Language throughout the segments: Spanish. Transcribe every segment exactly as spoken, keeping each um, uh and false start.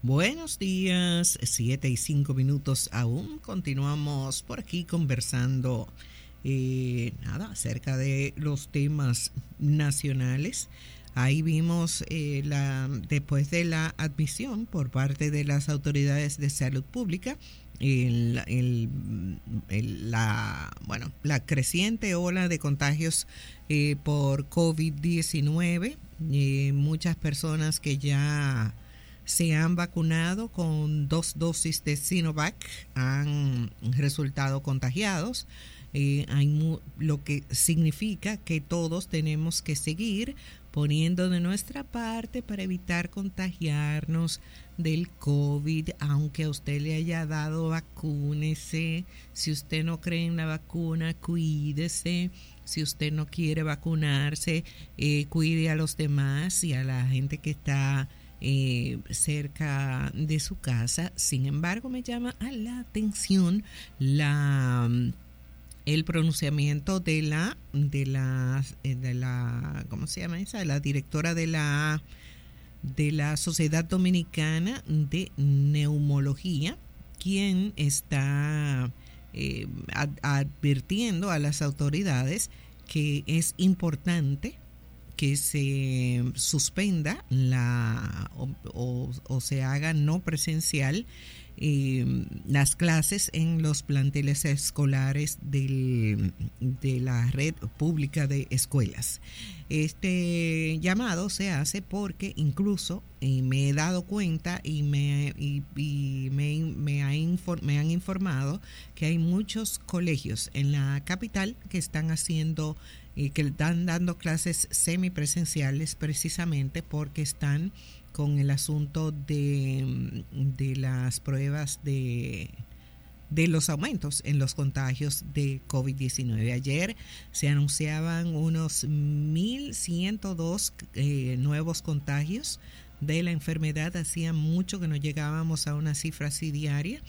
Buenos días, siete y cinco minutos aún. Continuamos por aquí conversando eh, nada acerca de los temas nacionales. Ahí vimos eh, la después de la admisión por parte de las autoridades de salud pública el, el, el, la bueno la creciente ola de contagios eh, por COVID diecinueve. Eh, muchas personas que ya se han vacunado con dos dosis de Sinovac han resultado contagiados. Eh, hay mu- lo que significa que todos tenemos que seguir poniendo de nuestra parte para evitar contagiarnos del COVID, aunque a usted le haya dado, vacúnese. Si usted no cree en la vacuna, cuídese. Si usted no quiere vacunarse, eh, cuide a los demás y a la gente que está eh, cerca de su casa. Sin embargo, me llama a la atención la el pronunciamiento de la de la de la ¿cómo se llama esa? De la directora de la de la Sociedad Dominicana de Neumología, quien está eh, ad- advirtiendo a las autoridades que es importante que se suspenda la o, o, o se haga no presencial eh, las clases en los planteles escolares del, de la red pública de escuelas. Este llamado se hace porque incluso eh, me he dado cuenta y me y, y me, me, ha infor, me han informado que hay muchos colegios en la capital que están haciendo y que están dando clases semipresenciales precisamente porque están con el asunto de, de las pruebas de, de los aumentos en los contagios de COVID diecinueve. Ayer se anunciaban unos mil ciento dos eh, nuevos contagios de la enfermedad. Hacía mucho que no llegábamos a una cifra así diaria.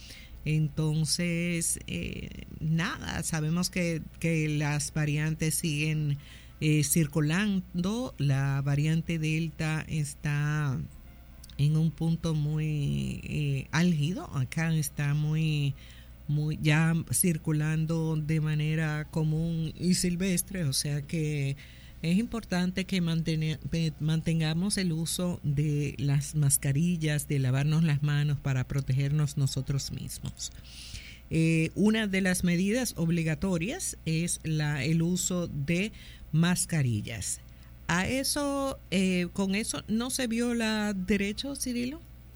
Entonces, eh, nada, sabemos que, que las variantes siguen eh, circulando. La variante Delta está en un punto muy eh, álgido. Acá está muy, muy ya circulando de manera común y silvestre, o sea que es importante que mantene, mantengamos el uso de las mascarillas, de lavarnos las manos para protegernos nosotros mismos. Eh, una de las medidas obligatorias es la, el uso de mascarillas. ¿A eso, eh, con eso no se viola derecho, Cirilo?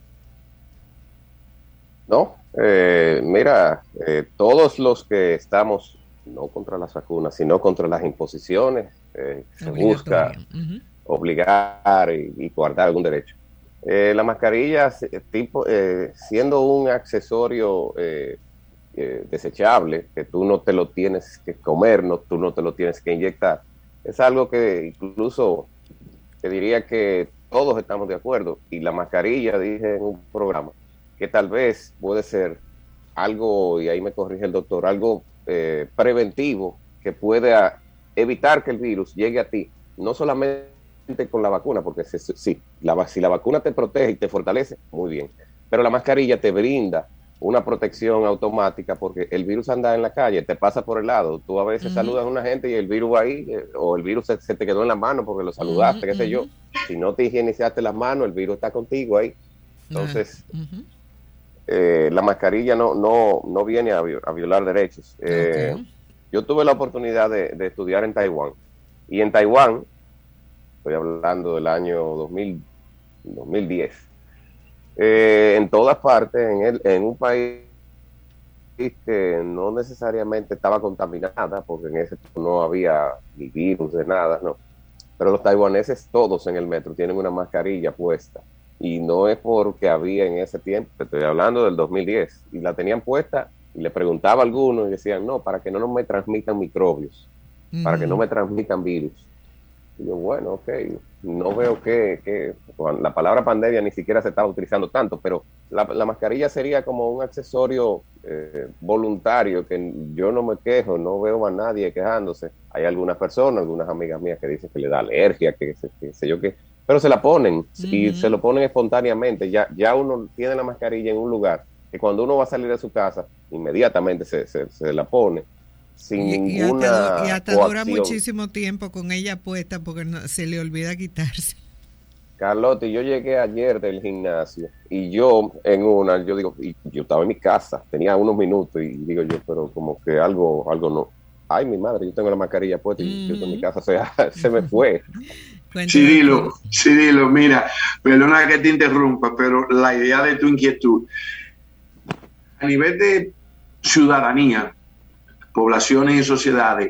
No, eh, mira, eh, todos los que estamos no contra las vacunas, sino contra las imposiciones, eh, se busca Obligatoria. Uh-huh. obligar y, y guardar algún derecho. Eh, la mascarilla, eh, tipo, eh, siendo un accesorio eh, eh, desechable, que tú no te lo tienes que comer, no, tú no te lo tienes que inyectar, es algo que incluso te diría que todos estamos de acuerdo. Y la mascarilla, dije en un programa, que tal vez puede ser algo, y ahí me corrige el doctor, algo eh, preventivo que pueda evitar que el virus llegue a ti, no solamente con la vacuna, porque si, si, la, si la vacuna te protege y te fortalece, muy bien, pero la mascarilla te brinda una protección automática porque el virus anda en la calle, te pasa por el lado, tú a veces uh-huh. saludas a una gente y el virus va ahí, eh, o el virus se, se te quedó en la mano porque lo saludaste, uh-huh, qué sé uh-huh. yo, si no te higienizaste las manos, el virus está contigo ahí, entonces... Uh-huh. Eh, la mascarilla no, no, no viene a, a violar derechos. Eh, okay. Yo tuve la oportunidad de, de estudiar en Taiwán. Y en Taiwán, estoy hablando del año dos mil, dos mil diez, eh, en todas partes, en, el, en un país que no necesariamente estaba contaminada, porque en ese tiempo no había ni virus de nada, no. Pero los taiwaneses todos en el metro tienen una mascarilla puesta. Y no es porque había en ese tiempo, estoy hablando del dos mil diez, y la tenían puesta, y le preguntaba a algunos y decían, no, para que no me transmitan microbios, uh-huh. para que no me transmitan virus. Y yo, bueno, ok, no veo que, que la palabra pandemia ni siquiera se estaba utilizando tanto, pero la, la mascarilla sería como un accesorio eh, voluntario, que yo no me quejo, no veo a nadie quejándose. Hay algunas personas, algunas amigas mías que dicen que le da alergia, que, que sé yo qué, pero se la ponen uh-huh. y se lo ponen espontáneamente. Ya, ya uno tiene la mascarilla en un lugar que cuando uno va a salir de su casa, inmediatamente se, se, se la pone. Sin y, ninguna y hasta, y hasta dura coacción. Muchísimo tiempo con ella puesta porque no, se le olvida quitarse. Carlotti, yo llegué ayer del gimnasio y yo en una, yo digo, y yo estaba en mi casa, tenía unos minutos y digo yo, pero como que algo, algo no. Ay, mi madre, yo tengo la mascarilla puesta y mm. yo en mi casa se, se me fue. Cirilo, Cirilo, mira, perdona que te interrumpa, pero la idea de tu inquietud, a nivel de ciudadanía, poblaciones y sociedades,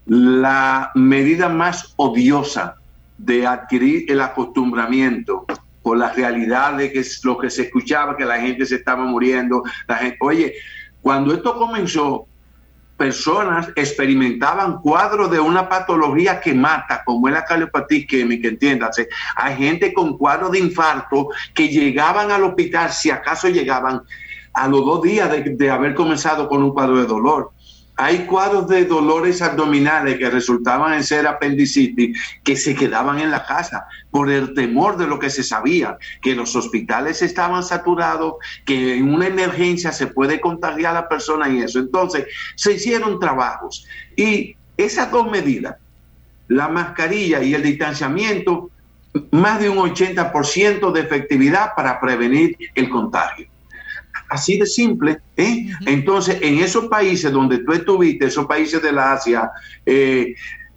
la medida más odiosa de adquirir el acostumbramiento por la realidad de que es lo que se escuchaba, que la gente se estaba muriendo, la gente, oye, cuando esto comenzó, personas experimentaban cuadros de una patología que mata, como es la cardiopatía isquémica, entiéndase. Hay gente con cuadros de infarto que llegaban al hospital, si acaso llegaban, a los dos días de, de haber comenzado con un cuadro de dolor. Hay cuadros de dolores abdominales que resultaban en ser apendicitis que se quedaban en la casa por el temor de lo que se sabía, que los hospitales estaban saturados, que en una emergencia se puede contagiar a la persona y eso. Entonces, se hicieron trabajos y esas dos medidas, la mascarilla y el distanciamiento, más de un ochenta por ciento de efectividad para prevenir el contagio. Así de simple, ¿eh? Uh-huh. Entonces, en esos países donde tú estuviste, esos países de la Asia, eh,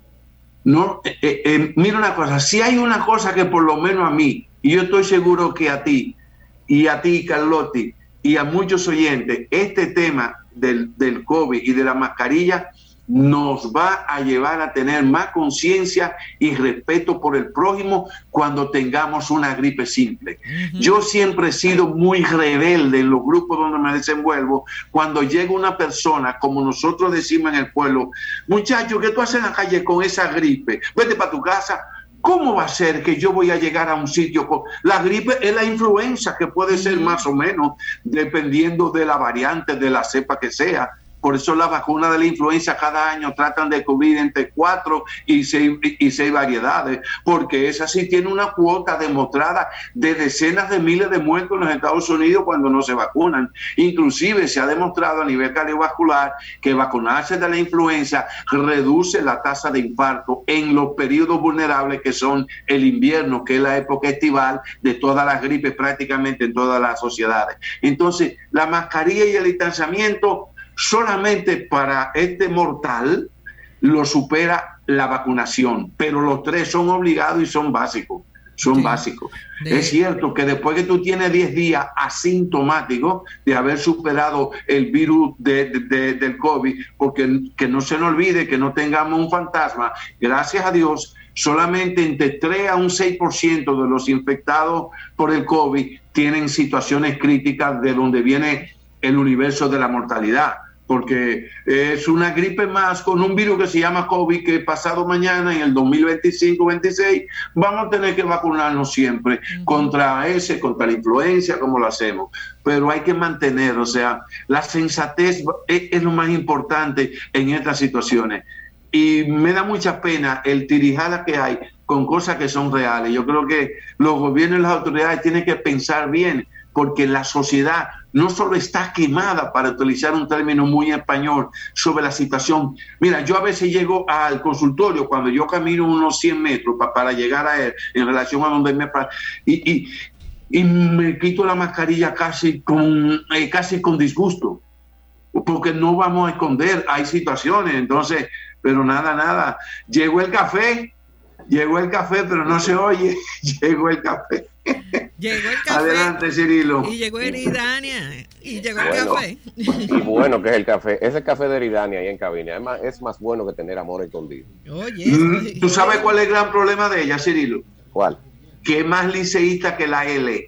no, eh, eh, mira una cosa, si hay una cosa que por lo menos a mí, y yo estoy seguro que a ti, y a ti, Carlotti, y a muchos oyentes, este tema del, del COVID y de la mascarilla nos va a llevar a tener más conciencia y respeto por el prójimo cuando tengamos una gripe simple. Uh-huh. Yo siempre he sido muy rebelde en los grupos donde me desenvuelvo. Cuando llega una persona, como nosotros decimos en el pueblo, muchacho, ¿qué tú haces en la calle con esa gripe? Vete para tu casa. ¿Cómo va a ser que yo voy a llegar a un sitio con... La gripe es la influenza, que puede ser más o menos, dependiendo de la variante, de la cepa que sea. Por eso la vacuna de la influenza cada año tratan de cubrir entre cuatro y seis, y seis variedades, porque esa sí tiene una cuota demostrada de decenas de miles de muertos en los Estados Unidos cuando no se vacunan. Inclusive se ha demostrado a nivel cardiovascular que vacunarse de la influenza reduce la tasa de infarto en los periodos vulnerables que son el invierno, que es la época estival de todas las gripes prácticamente en todas las sociedades. Entonces, la mascarilla y el distanciamiento solamente para este mortal lo supera la vacunación, pero los tres son obligados y son básicos, son sí. básicos. De... Es cierto que después que tú tienes diez días asintomáticos de haber superado el virus de, de, de, del COVID, porque que no se nos olvide que no tengamos un fantasma, gracias a Dios, solamente entre tres a un seis por ciento de los infectados por el COVID tienen situaciones críticas de donde viene el universo de la mortalidad. Porque es una gripe más con un virus que se llama COVID, que pasado mañana, en el dos mil veinticinco veintiséis, vamos a tener que vacunarnos siempre uh-huh. contra ese, contra la influencia, como lo hacemos. Pero hay que mantener, o sea, la sensatez es, es lo más importante en estas situaciones. Y me da mucha pena el tirijada que hay con cosas que son reales. Yo creo que los gobiernos y las autoridades tienen que pensar bien, porque la sociedad no solo está quemada, para utilizar un término muy español, sobre la situación. Mira, yo a veces llego al consultorio cuando yo camino unos cien metros pa, para llegar a él, en relación a donde me... Y, y, y me quito la mascarilla casi con, eh, casi con disgusto, porque no vamos a esconder, hay situaciones, entonces, pero nada, nada. Llegó el café, llegó el café, pero no se oye, llegó el café. Llegó el café. Adelante, Cirilo. Y llegó Eridania. Y llegó el bueno, café. Y bueno que es el café. Ese café de Eridania ahí en cabina. Es más, es más bueno que tener amor escondido. Oye. Mm, ¿Tú sabes cuál es el gran problema de ella, Cirilo? ¿Cuál? Que es más liceísta que la L.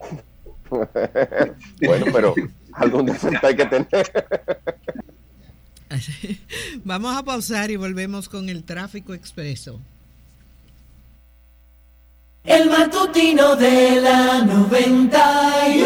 Bueno, pero algún defecto hay que tener. Vamos a pausar y volvemos con el tráfico expreso. El matutino de la noventa y uno.